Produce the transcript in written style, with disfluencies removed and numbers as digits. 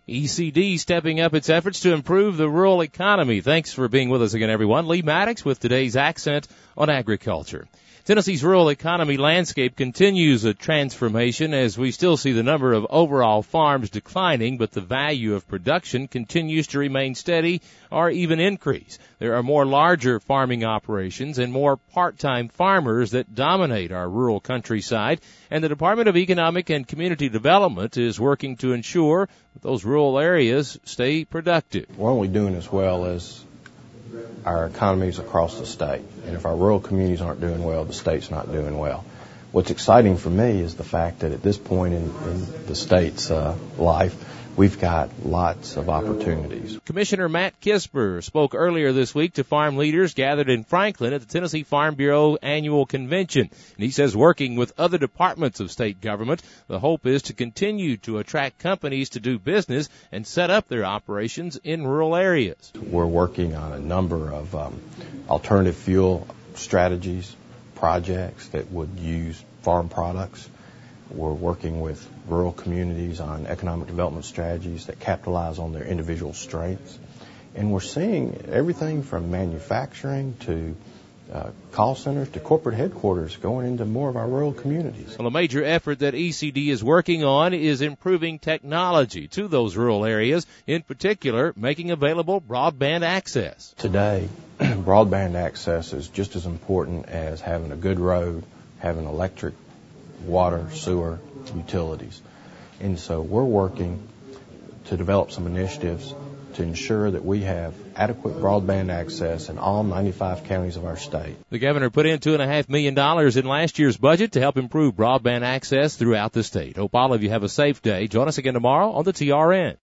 ECD stepping up its efforts to improve the rural economy. Thanks for being with us again, everyone. Lee Maddox with today's accent on agriculture. Tennessee's rural economy landscape continues a transformation as we still see the number of overall farms declining, but the value of production continues to remain steady or even increase. There are more larger farming operations and more part-time farmers that dominate our rural countryside, and the Department of Economic and Community Development is working to ensure that those rural areas stay productive. We're only doing as well as our economies across the state. And if our rural communities aren't doing well, the state's not doing well. What's exciting for me is the fact that at this point in the state's life, we've got lots of opportunities. Commissioner Matt Kisper spoke earlier this week to farm leaders gathered in Franklin at the Tennessee Farm Bureau Annual Convention. And he says working with other departments of state government, the hope is to continue to attract companies to do business and set up their operations in rural areas. We're working on a number of alternative fuel strategies, projects that would use farm products. We're working with rural communities on economic development strategies that capitalize on their individual strengths. And we're seeing everything from manufacturing to call centers to corporate headquarters going into more of our rural communities. Well, a major effort that ECD is working on is improving technology to those rural areas, in particular making available broadband access. Today, broadband access is just as important as having a good road, having electric, water, sewer, utilities. And so we're working to develop some initiatives to ensure that we have adequate broadband access in all 95 counties of our state. The governor put in $2.5 million in last year's budget to help improve broadband access throughout the state. Hope all of you have a safe day. Join us again tomorrow on the TRN.